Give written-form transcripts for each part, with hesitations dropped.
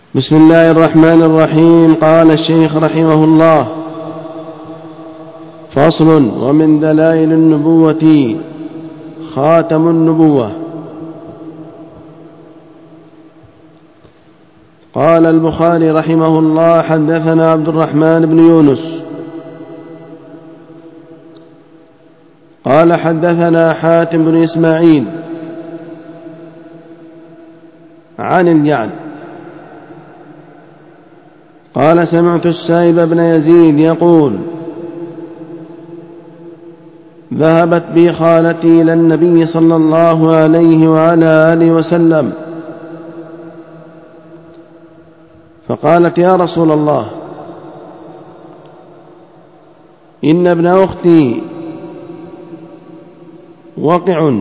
بسم الله الرحمن الرحيم. قال الشيخ رحمه الله: فصل. ومن دلائل النبوة خاتم النبوة. قال البخاري رحمه الله: حدثنا عبد الرحمن بن يونس قال حدثنا حاتم بن إسماعيل عن الجعد قال: سمعت السائب بن يزيد يقول: ذهبت بي خالتي إلى النبي صلى الله عليه وعلى آله وسلم فقالت: يا رسول الله، إن ابن أختي وقع،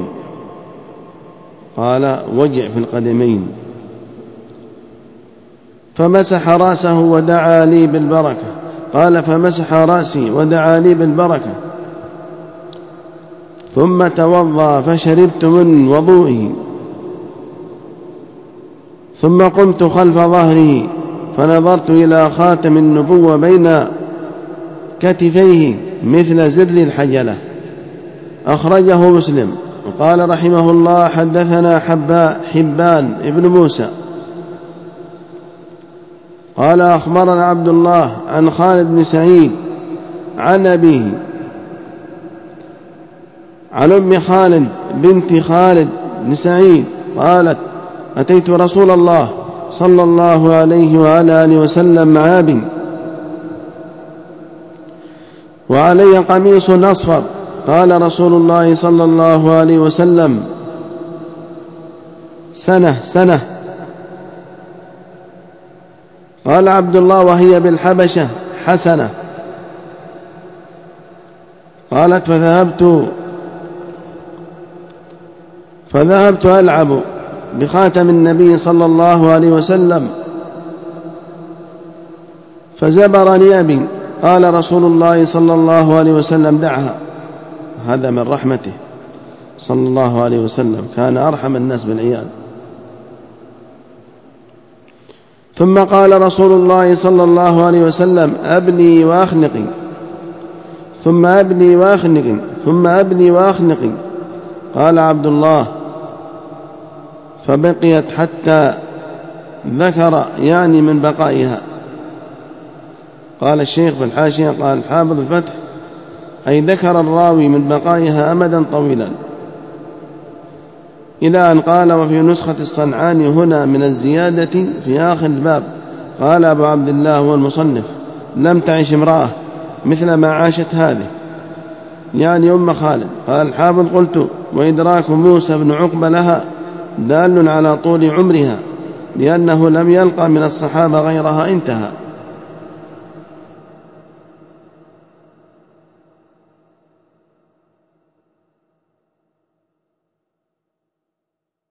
قال: وجع في القدمين، فمسح رأسه ودعا لي بالبركة. قال: فمسح رأسي ودعا لي بالبركة، ثم توضأ فشربت من وضوئه، ثم قمت خلف ظهره فنظرت إلى خاتم النبوة بين كتفيه مثل زر الحجلة. أخرجه مسلم. وقال رحمه الله: حدثنا حبان ابن موسى قال: أخبرنا عبد الله عن خالد بن سعيد عن أبيه عن أم خالد بنت خالد بن سعيد قالت: أتيت رسول الله صلى الله عليه وعلى آله وسلم مع أبي وعلي قميص أصفر. قال رسول الله صلى الله عليه وسلم: سنة. قال عبد الله: وهي بالحبشة حسنة. قالت: فذهبت ألعب بخاتم النبي صلى الله عليه وسلم فزبرني أبي. قال رسول الله صلى الله عليه وسلم: دعها. هذا من رحمته صلى الله عليه وسلم، كان أرحم الناس بالعيال. ثم قال رسول الله صلى الله عليه وسلم: أبني وأخنقي، ثم أبني وأخنقي، ثم أبني وأخنقي. قال عبد الله: فبقيت حتى ذكر يعني من بقائها. قال الشيخ في الحاشية: قال الحافظ الفتح: أي ذكر الراوي من بقائها أمدا طويلا، إلى أن قال: وفي نسخة الصنعاني هنا من الزيادة في آخر الباب. قال أبو عبد الله هو المصنف: لم تعش امرأة مثل ما عاشت هذه، يعني أم خالد. قال الحافظ: قلت: وإدراك موسى بن عقبة لها دال على طول عمرها، لأنه لم يلقى من الصحابة غيرها. انتهى.